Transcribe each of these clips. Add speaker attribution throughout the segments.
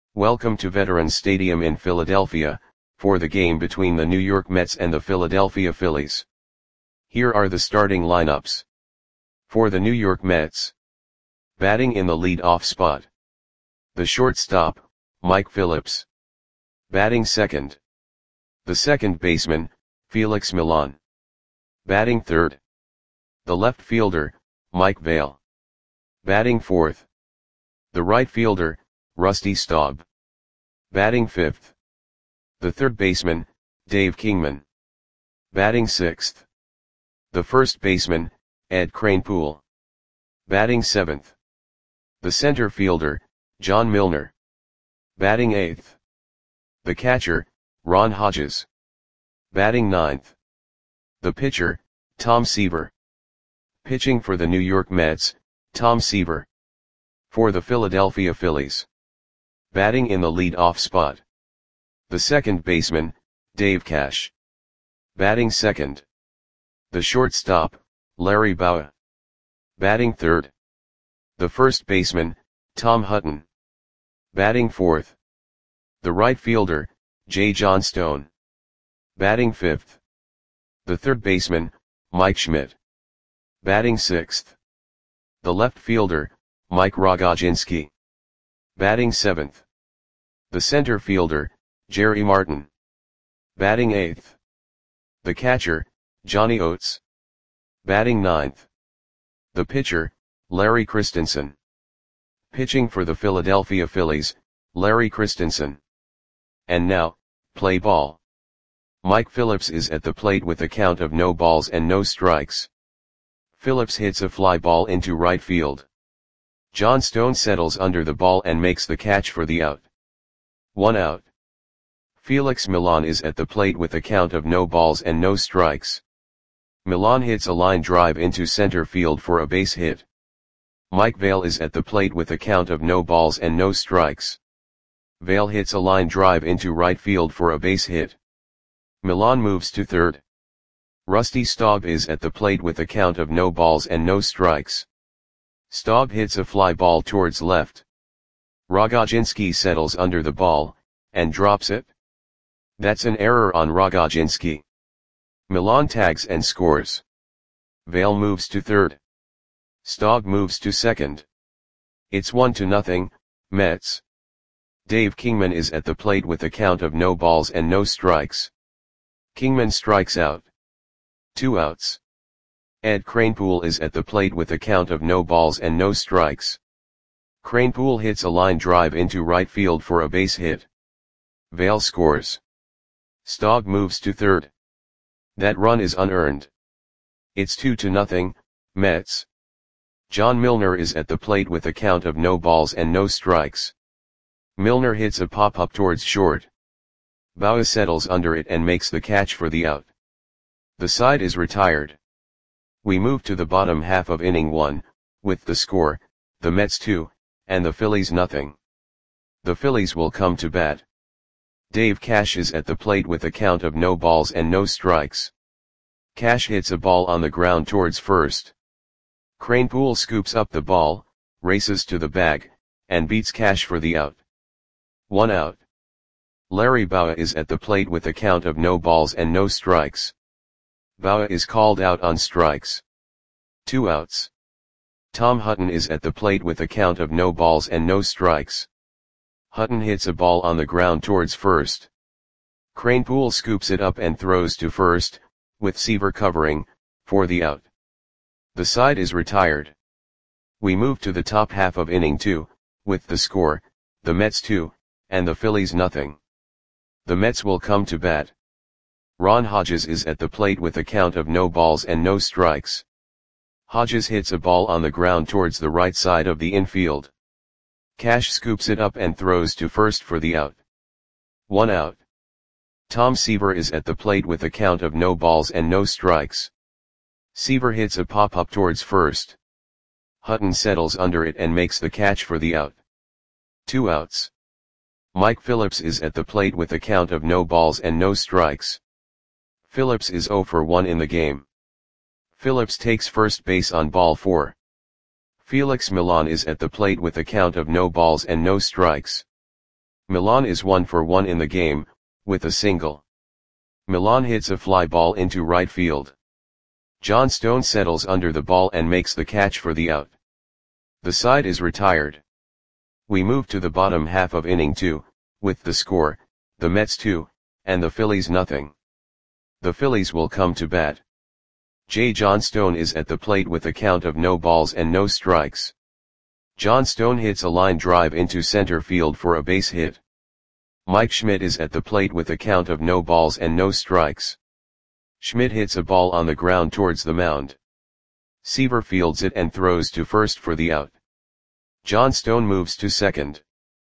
Speaker 1: Welcome to Veterans Stadium in Philadelphia, for the game between the New York Mets and the Philadelphia Phillies. Here are the starting lineups. For the New York Mets. Batting in the lead-off spot. The shortstop, Mike Phillips. Batting second. The second baseman, Felix Millan. Batting third. The left fielder, Mike Vail. Batting fourth. The right fielder, Rusty Staub. Batting fifth. The third baseman, Dave Kingman. Batting sixth. The first baseman, Ed Kranepool. Batting seventh. The center fielder, John Milner. Batting eighth. The catcher, Ron Hodges. Batting ninth. The pitcher, Tom Seaver. Pitching for the New York Mets, Tom Seaver. For the Philadelphia Phillies. Batting in the lead-off spot. The second baseman, Dave Cash. Batting second. The shortstop, Larry Bowa. Batting third. The first baseman, Tom Hutton. Batting fourth. The right fielder, Jay Johnstone. Batting fifth. The third baseman, Mike Schmidt. Batting sixth. The left fielder, Mike Rogozinski. Batting seventh. The center fielder, Jerry Martin. Batting eighth. The catcher, Johnny Oates. Batting ninth. The pitcher, Larry Christensen. Pitching for the Philadelphia Phillies, Larry Christensen. And now, play ball. Mike Phillips is at the plate with a count of no balls and no strikes. Phillips hits a fly ball into right field. Johnstone settles under the ball and makes the catch for the out. 1 out. Felix Millan is at the plate with a count of no balls and no strikes. Millan hits a line drive into center field for a base hit. Mike Vail is at the plate with a count of no balls and no strikes. Vail hits a line drive into right field for a base hit. Millan moves to third. Rusty Staub is at the plate with a count of no balls and no strikes. Staub hits a fly ball towards left. Rogozinski settles under the ball, and drops it. That's an error on Rogozinski. Millan tags and scores. Vail moves to third. Staub moves to second. It's 1-0, Mets. Dave Kingman is at the plate with a count of no balls and no strikes. Kingman strikes out. 2 outs. Ed Kranepool is at the plate with a count of no balls and no strikes. Kranepool hits a line drive into right field for a base hit. Vail scores. Staub moves to third. That run is unearned. It's 2-0, Mets. John Milner is at the plate with a count of no balls and no strikes. Milner hits a pop-up towards short. Bowa settles under it and makes the catch for the out. The side is retired. We move to the bottom half of inning 1, with the score, the Mets 2, and the Phillies 0. The Phillies will come to bat. Dave Cash is at the plate with a count of no balls and no strikes. Cash hits a ball on the ground towards first. Kranepool scoops up the ball, races to the bag, and beats Cash for the out. 1 out. Larry Bowa is at the plate with a count of no balls and no strikes. Bowa is called out on strikes. 2 outs. Tom Hutton is at the plate with a count of no balls and no strikes. Hutton hits a ball on the ground towards first. Kranepool scoops it up and throws to first, with Seaver covering, for the out. The side is retired. We move to the top half of inning 2, with the score, the Mets 2, and the Phillies 0. The Mets will come to bat. Ron Hodges is at the plate with a count of no balls and no strikes. Hodges hits a ball on the ground towards the right side of the infield. Cash scoops it up and throws to first for the out. 1 out. Tom Seaver is at the plate with a count of no balls and no strikes. Seaver hits a pop-up towards first. Hutton settles under it and makes the catch for the out. 2 outs. Mike Phillips is at the plate with a count of no balls and no strikes. Phillips is 0 for 1 in the game. Phillips takes first base on ball 4. Felix Millan is at the plate with a count of no balls and no strikes. Milan is 1 for 1 in the game, with a single. Milan hits a fly ball into right field. John Stone settles under the ball and makes the catch for the out. The side is retired. We move to the bottom half of inning 2, with the score, the Mets 2, and the Phillies nothing. The Phillies will come to bat. J. John Stone is at the plate with a count of no balls and no strikes. John Stone hits a line drive into center field for a base hit. Mike Schmidt is at the plate with a count of no balls and no strikes. Schmidt hits a ball on the ground towards the mound. Seaver fields it and throws to first for the out. John Stone moves to second.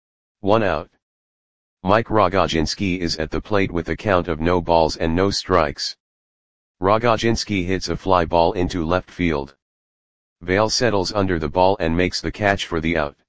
Speaker 1: 1 out. Mike Rogozinski is at the plate with a count of no balls and no strikes. Rogozinski hits a fly ball into left field. Vail settles under the ball and makes the catch for the out.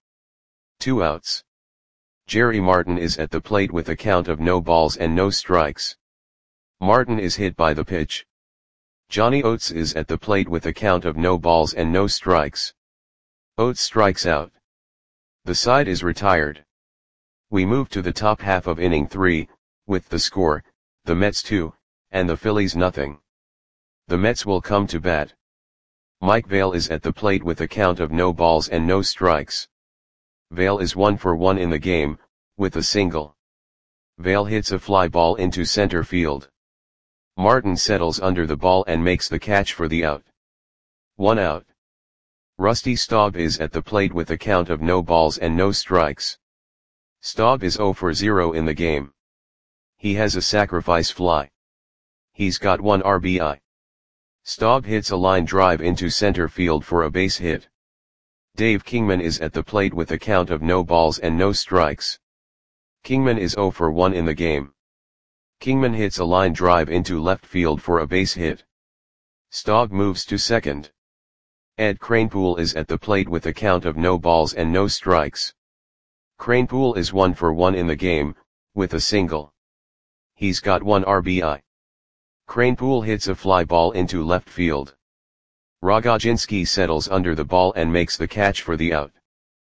Speaker 1: 2 outs. Jerry Martin is at the plate with a count of no balls and no strikes. Martin is hit by the pitch. Johnny Oates is at the plate with a count of no balls and no strikes. Oates strikes out. The side is retired. We move to the top half of inning 3, with the score, the Mets 2, and the Phillies nothing. The Mets will come to bat. Mike Vail is at the plate with a count of no balls and no strikes. Vail is 1 for 1 in the game, with a single. Vail hits a fly ball into center field. Martin settles under the ball and makes the catch for the out. 1 out. Rusty Staub is at the plate with a count of no balls and no strikes. Staub is 0 for 0 in the game. He has a sacrifice fly. He's got 1 RBI. Staub hits a line drive into center field for a base hit. Dave Kingman is at the plate with a count of no balls and no strikes. Kingman is 0 for 1 in the game. Kingman hits a line drive into left field for a base hit. Staub moves to second. Ed Kranepool is at the plate with a count of no balls and no strikes. Kranepool is 1 for 1 in the game, with a single. He's got 1 RBI. Kranepool hits a fly ball into left field. Rogozinski settles under the ball and makes the catch for the out.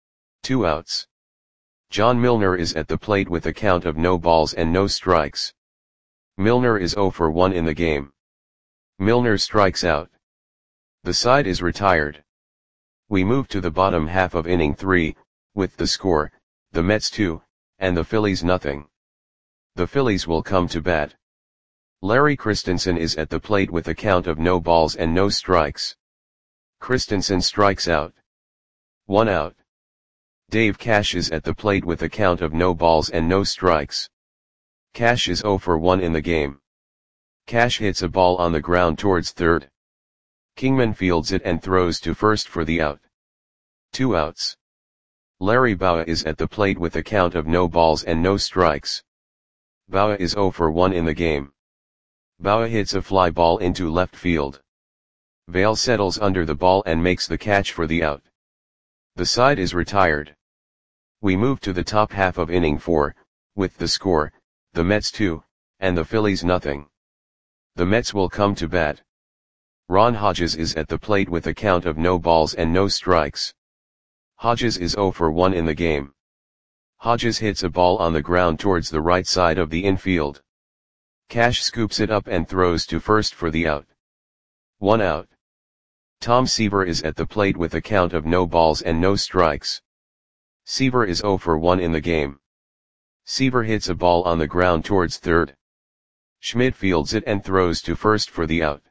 Speaker 1: 2 outs. John Milner is at the plate with a count of no balls and no strikes. Milner is 0 for 1 in the game. Milner strikes out. The side is retired. We move to the bottom half of inning 3, with the score, the Mets 2, and the Phillies nothing. The Phillies will come to bat. Larry Christensen is at the plate with a count of no balls and no strikes. Christensen strikes out. 1 out. Dave Cash is at the plate with a count of no balls and no strikes. Cash is 0 for 1 in the game. Cash hits a ball on the ground towards third. Kingman fields it and throws to first for the out. 2 outs. Larry Bowa is at the plate with a count of no balls and no strikes. Bowa is 0 for 1 in the game. Bowa hits a fly ball into left field. Vail settles under the ball and makes the catch for the out. The side is retired. We move to the top half of inning 4, with the score, the Mets 2, and the Phillies nothing. The Mets will come to bat. Ron Hodges is at the plate with a count of no balls and no strikes. Hodges is 0 for 1 in the game. Hodges hits a ball on the ground towards the right side of the infield. Cash scoops it up and throws to first for the out. 1 out. Tom Seaver is at the plate with a count of no balls and no strikes. Seaver is 0 for 1 in the game. Seaver hits a ball on the ground towards third. Schmidt fields it and throws to first for the out.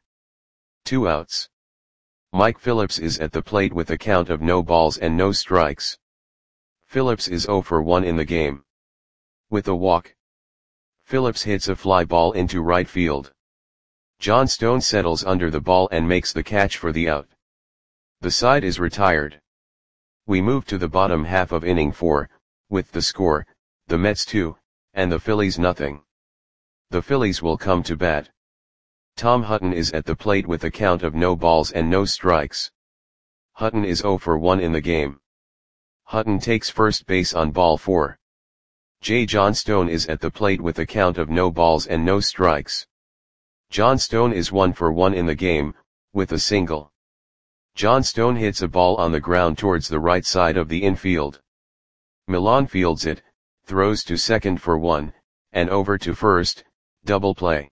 Speaker 1: 2 outs. Mike Phillips is at the plate with a count of no balls and no strikes. Phillips is 0 for 1 in the game. With a walk. Phillips hits a fly ball into right field. John Stone settles under the ball and makes the catch for the out. The side is retired. We move to the bottom half of inning 4, with the score, the Mets 2, and the Phillies nothing. The Phillies will come to bat. Tom Hutton is at the plate with a count of no balls and no strikes. Hutton is 0 for 1 in the game. Hutton takes first base on ball 4. J. John Stone is at the plate with a count of no balls and no strikes. John Stone is 1 for 1 in the game, with a single. John Stone hits a ball on the ground towards the right side of the infield. Milan fields it, throws to second for 1, and over to first, double play.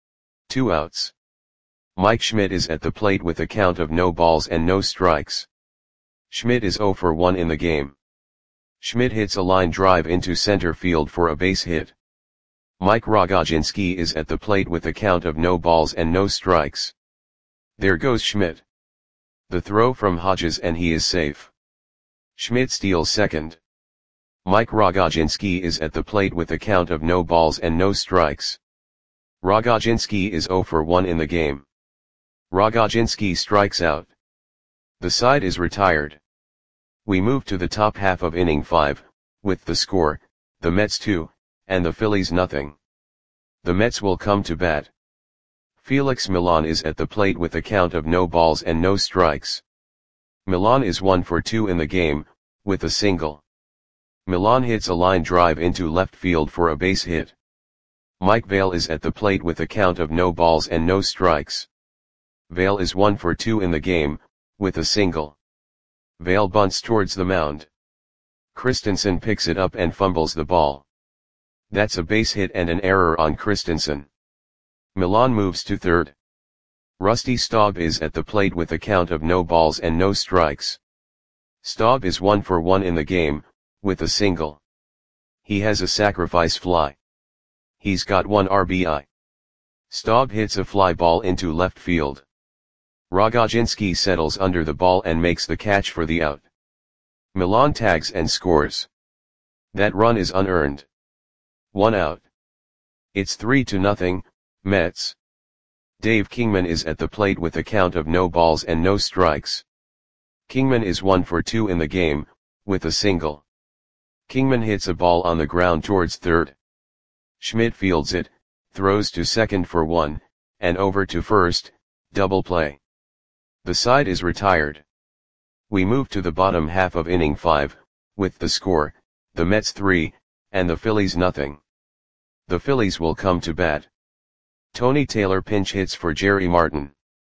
Speaker 1: 2 outs. Mike Schmidt is at the plate with a count of no balls and no strikes. Schmidt is 0 for 1 in the game. Schmidt hits a line drive into center field for a base hit. Mike Rogozinski is at the plate with a count of no balls and no strikes. There goes Schmidt. The throw from Hodges and he is safe. Schmidt steals second. Mike Rogozinski is at the plate with a count of no balls and no strikes. Rogozinski is 0 for 1 in the game. Rogozinski strikes out. The side is retired. We move to the top half of inning 5, with the score, the Mets 2, and the Phillies nothing. The Mets will come to bat. Felix Millan is at the plate with a count of no balls and no strikes. Millan is 1 for 2 in the game, with a single. Millan hits a line drive into left field for a base hit. Mike Vail is at the plate with a count of no balls and no strikes. Vail is 1 for 2 in the game, with a single. Vail bunts towards the mound. Christensen picks it up and fumbles the ball. That's a base hit and an error on Christensen. Millan moves to third. Rusty Staub is at the plate with a count of no balls and no strikes. Staub is 1 for 1 in the game, with a single. He has a sacrifice fly. He's got 1 RBI. Staub hits a fly ball into left field. Rogozinski settles under the ball and makes the catch for the out. Millan tags and scores. That run is unearned. 1 out. It's 3-0, Mets. Dave Kingman is at the plate with a count of no balls and no strikes. Kingman is 1 for 2 in the game, with a single. Kingman hits a ball on the ground towards third. Schmidt fields it, throws to second for 1, and over to first, double play. The side is retired. We move to the bottom half of inning 5, with the score, the Mets 3, and the Phillies nothing. The Phillies will come to bat. Tony Taylor pinch hits for Jerry Martin.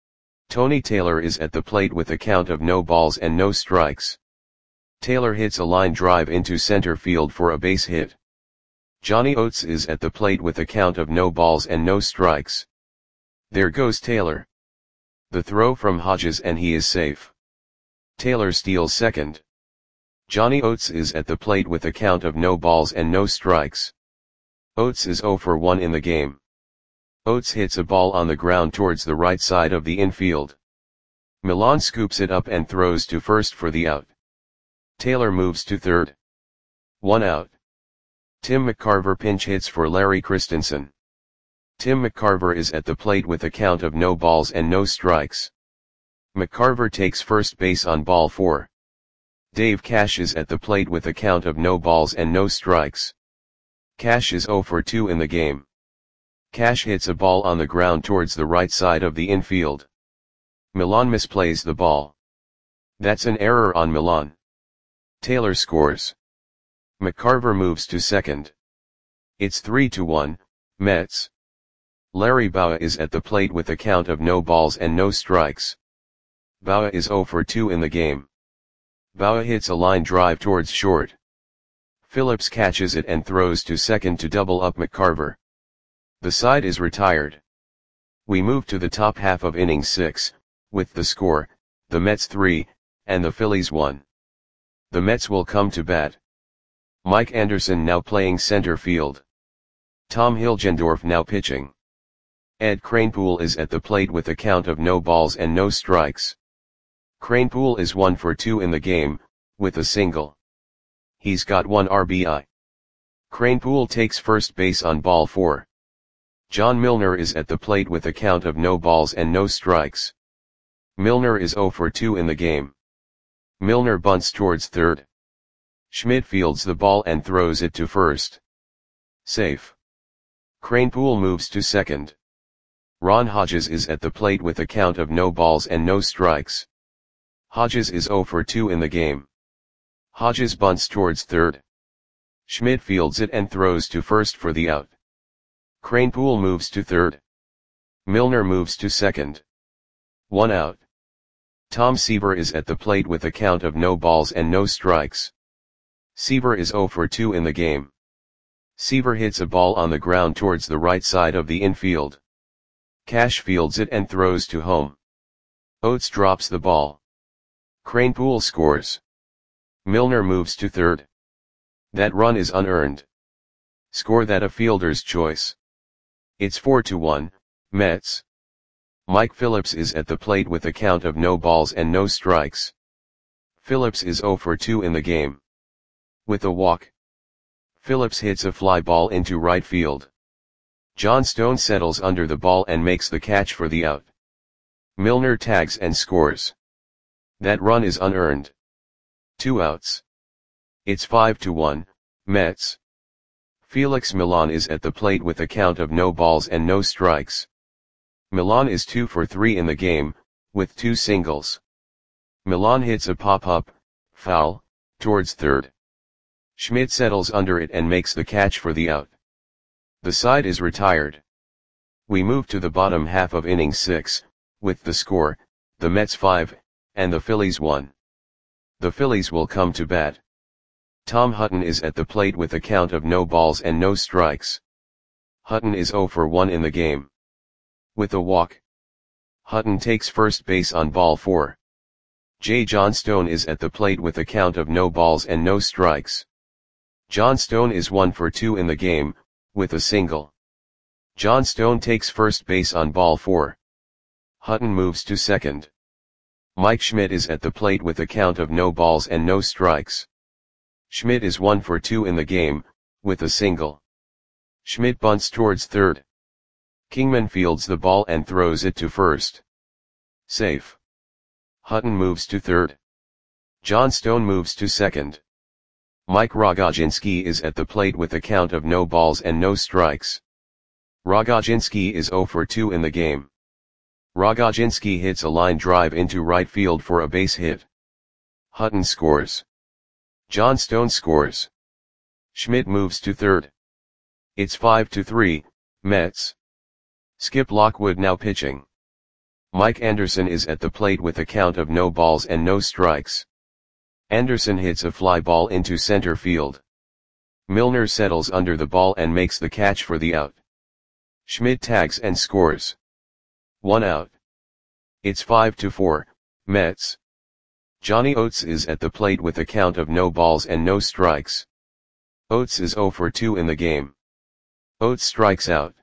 Speaker 1: Tony Taylor is at the plate with a count of no balls and no strikes. Taylor hits a line drive into center field for a base hit. Johnny Oates is at the plate with a count of no balls and no strikes. There goes Taylor. The throw from Hodges and he is safe. Taylor steals second. Johnny Oates is at the plate with a count of no balls and no strikes. Oates is 0 for 1 in the game. Oates hits a ball on the ground towards the right side of the infield. Millan scoops it up and throws to first for the out. Taylor moves to third. 1 out. Tim McCarver pinch hits for Larry Christensen. Tim McCarver is at the plate with a count of no balls and no strikes. McCarver takes first base on ball 4. Dave Cash is at the plate with a count of no balls and no strikes. Cash is 0 for 2 in the game. Cash hits a ball on the ground towards the right side of the infield. Millan misplays the ball. That's an error on Millan. Taylor scores. McCarver moves to second. It's 3-1, Mets. Larry Bowa is at the plate with a count of no balls and no strikes. Bowa is 0 for 2 in the game. Bowa hits a line drive towards short. Phillips catches it and throws to second to double up McCarver. The side is retired. We move to the top half of inning 6, with the score, the Mets 3, and the Phillies 1. The Mets will come to bat. Mike Anderson now playing center field. Tom Hilgendorf now pitching. Ed Kranepool is at the plate with a count of no balls and no strikes. Kranepool is 1 for 2 in the game, with a single. He's got 1 RBI. Kranepool takes first base on ball 4. John Milner is at the plate with a count of no balls and no strikes. Milner is 0 for 2 in the game. Milner bunts towards third. Schmidt fields the ball and throws it to first. Safe. Kranepool moves to second. Ron Hodges is at the plate with a count of no balls and no strikes. Hodges is 0 for 2 in the game. Hodges bunts towards third. Schmidt fields it and throws to first for the out. Kranepool moves to third. Milner moves to second. 1 out. Tom Seaver is at the plate with a count of no balls and no strikes. Seaver is 0 for 2 in the game. Seaver hits a ball on the ground towards the right side of the infield. Cash fields it and throws to home. Oates drops the ball. Kranepool scores. Milner moves to third. That run is unearned. Score that a fielder's choice. It's 4-1, Mets. Mike Phillips is at the plate with a count of no balls and no strikes. Phillips is 0 for 2 in the game. With a walk, Phillips hits a fly ball into right field. Johnstone settles under the ball and makes the catch for the out. Milner tags and scores. That run is unearned. 2 outs. It's 5-1, Mets. Felix Millan is at the plate with a count of no balls and no strikes. Millan is 2 for 3 in the game, with 2 singles. Millan hits a pop-up, foul, towards third. Schmidt settles under it and makes the catch for the out. The side is retired. We move to the bottom half of inning 6, with the score, the Mets 5, and the Phillies 1. The Phillies will come to bat. Tom Hutton is at the plate with a count of no balls and no strikes. Hutton is 0 for 1 in the game. With a walk, Hutton takes first base on ball 4. Jay Johnstone is at the plate with a count of no balls and no strikes. Johnstone is 1 for 2 in the game, with a single. Johnstone takes first base on ball 4. Hutton moves to second. Mike Schmidt is at the plate with a count of no balls and no strikes. Schmidt is 1 for 2 in the game, with a single. Schmidt bunts towards third. Kingman fields the ball and throws it to first. Safe. Hutton moves to third. Johnstone moves to second. Mike Rogozinski is at the plate with a count of no balls and no strikes. Rogozinski is 0 for 2 in the game. Rogozinski hits a line drive into right field for a base hit. Hutton scores. Johnstone scores. Schmidt moves to third. It's 5-3, Mets. Skip Lockwood now pitching. Mike Anderson is at the plate with a count of no balls and no strikes. Anderson hits a fly ball into center field. Milner settles under the ball and makes the catch for the out. Schmidt tags and scores. 1 out. It's 5-4, Mets. Johnny Oates is at the plate with a count of no balls and no strikes. Oates is 0 for 2 in the game. Oates strikes out.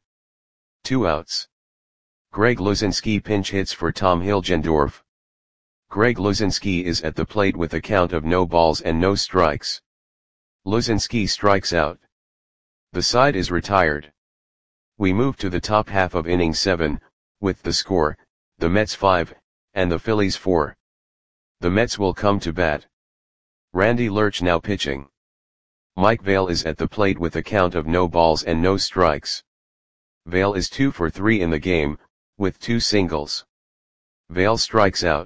Speaker 1: 2 outs. Greg Luzinski pinch hits for Tom Hilgendorf. Greg Luzinski is at the plate with a count of no balls and no strikes. Luzinski strikes out. The side is retired. We move to the top half of inning 7, with the score, the Mets 5, and the Phillies 4. The Mets will come to bat. Randy Lurch now pitching. Mike Vail is at the plate with a count of no balls and no strikes. Vail is 2 for 3 in the game, with 2 singles. Vail strikes out.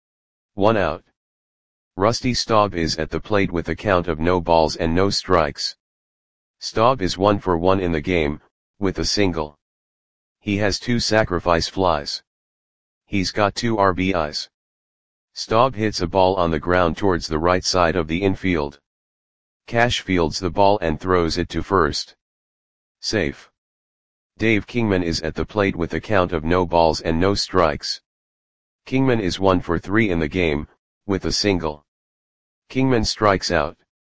Speaker 1: 1 out. Rusty Staub is at the plate with a count of no balls and no strikes. Staub is 1 for 1 in the game, with a single. He has 2 sacrifice flies. He's got 2 RBIs. Staub hits a ball on the ground towards the right side of the infield. Cash fields the ball and throws it to first. Safe. Dave Kingman is at the plate with a count of no balls and no strikes. Kingman is 1 for 3 in the game, with a single. Kingman strikes out.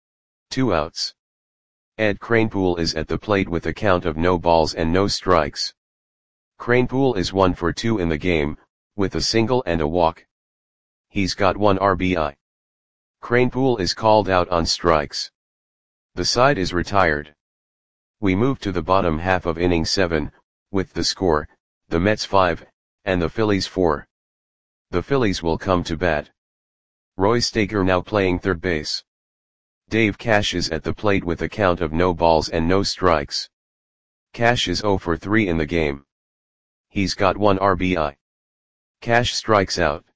Speaker 1: 2 outs. Ed Kranepool is at the plate with a count of no balls and no strikes. Kranepool is 1 for 2 in the game, with a single and a walk. He's got 1 RBI. Kranepool is called out on strikes. The side is retired. We move to the bottom half of inning 7, with the score, the Mets 5, and the Phillies 4. The Phillies will come to bat. Roy Staker now playing third base. Dave Cash is at the plate with a count of no balls and no strikes. Cash is 0 for 3 in the game. He's got 1 RBI. Cash strikes out.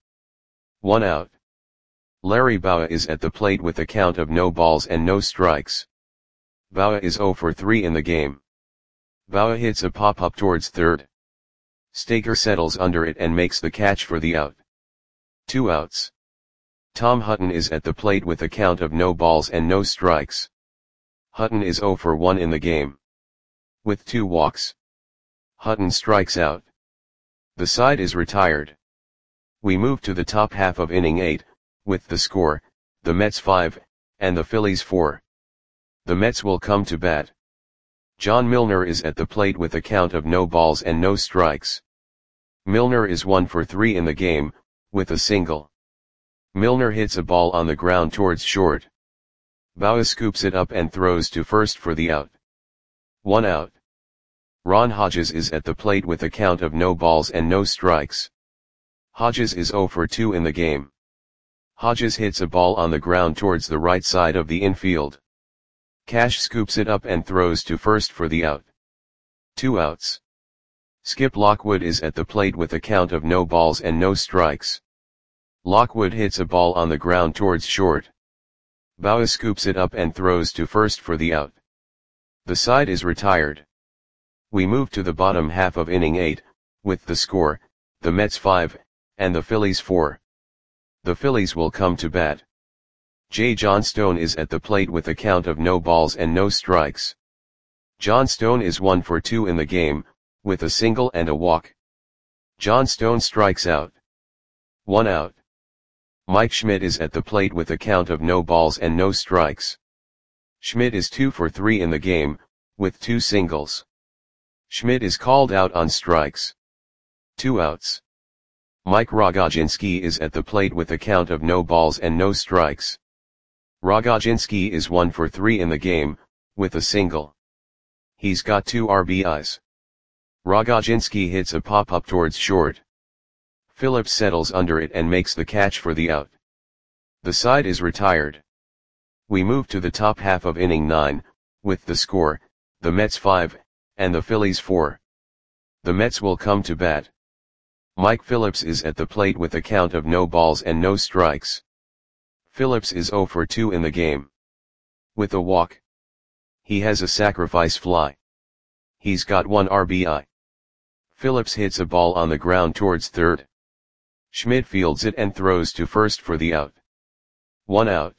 Speaker 1: 1 out. Larry Bowa is at the plate with a count of no balls and no strikes. Bowa is 0 for 3 in the game. Bowa hits a pop-up towards third. Staker settles under it and makes the catch for the out. 2 outs. Tom Hutton is at the plate with a count of no balls and no strikes. Hutton is 0 for 1 in the game. With 2 walks, Hutton strikes out. The side is retired. We move to the top half of inning 8, with the score, the Mets 5, and the Phillies 4. The Mets will come to bat. John Milner is at the plate with a count of no balls and no strikes. Milner is 1 for 3 in the game, with a single. Milner hits a ball on the ground towards short. Bauer scoops it up and throws to first for the out. 1 out. Ron Hodges is at the plate with a count of no balls and no strikes. Hodges is 0 for 2 in the game. Hodges hits a ball on the ground towards the right side of the infield. Cash scoops it up and throws to first for the out. 2 outs. Skip Lockwood is at the plate with a count of no balls and no strikes. Lockwood hits a ball on the ground towards short. Bauer scoops it up and throws to first for the out. The side is retired. We move to the bottom half of inning 8, with the score, the Mets 5, and the Phillies 4. The Phillies will come to bat. J. Johnstone is at the plate with a count of no balls and no strikes. Johnstone is 1 for 2 in the game, with a single and a walk. Johnstone strikes out. 1 out. Mike Schmidt is at the plate with a count of no balls and no strikes. Schmidt is 2 for 3 in the game, with 2 singles. Schmidt is called out on strikes. 2 outs. Mike Rogozinski is at the plate with a count of no balls and no strikes. Rogozinski is 1 for 3 in the game, with a single. He's got 2 RBIs. Rogozinski hits a pop-up towards short. Phillips settles under it and makes the catch for the out. The side is retired. We move to the top half of inning 9, with the score, the Mets 5, and the Phillies 4. The Mets will come to bat. Mike Phillips is at the plate with a count of no balls and no strikes. Phillips is 0 for 2 in the game. With a walk. He has a sacrifice fly. He's got 1 RBI. Phillips hits a ball on the ground towards third. Schmidt fields it and throws to first for the out. 1 out.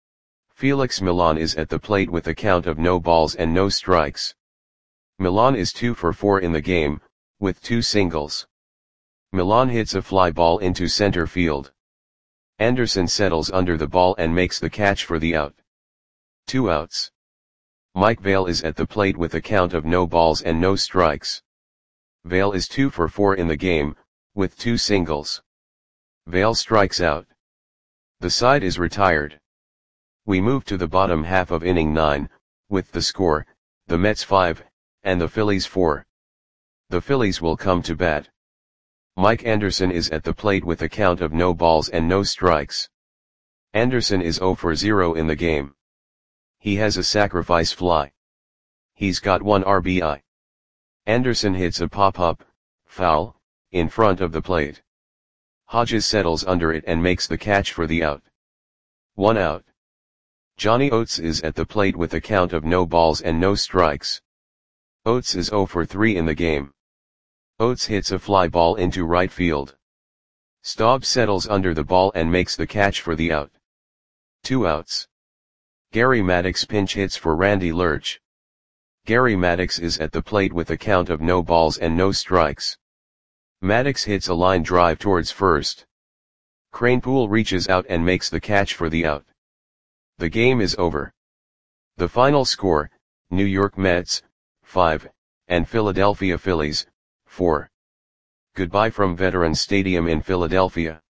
Speaker 1: Felix Millan is at the plate with a count of no balls and no strikes. Millan is 2 for 4 in the game, with 2 singles. Millan hits a fly ball into center field. Anderson settles under the ball and makes the catch for the out. 2 outs. Mike Vail is at the plate with a count of no balls and no strikes. Vail is 2 for 4 in the game, with 2 singles. Vail strikes out. The side is retired. We move to the bottom half of inning 9, with the score, the Mets 5, and the Phillies 4. The Phillies will come to bat. Mike Anderson is at the plate with a count of no balls and no strikes. Anderson is 0 for 0 in the game. He has a sacrifice fly. He's got 1 RBI. Anderson hits a pop-up, foul, in front of the plate. Hodges settles under it and makes the catch for the out. 1 out. Johnny Oates is at the plate with a count of no balls and no strikes. Oates is 0 for 3 in the game. Oates hits a fly ball into right field. Staub settles under the ball and makes the catch for the out. 2 outs. Gary Maddox pinch hits for Randy Lurch. Gary Maddox is at the plate with a count of no balls and no strikes. Maddox hits a line drive towards first. Kranepool reaches out and makes the catch for the out. The game is over. The final score, New York Mets, 5, and Philadelphia Phillies, 4. Goodbye from Veterans Stadium in Philadelphia.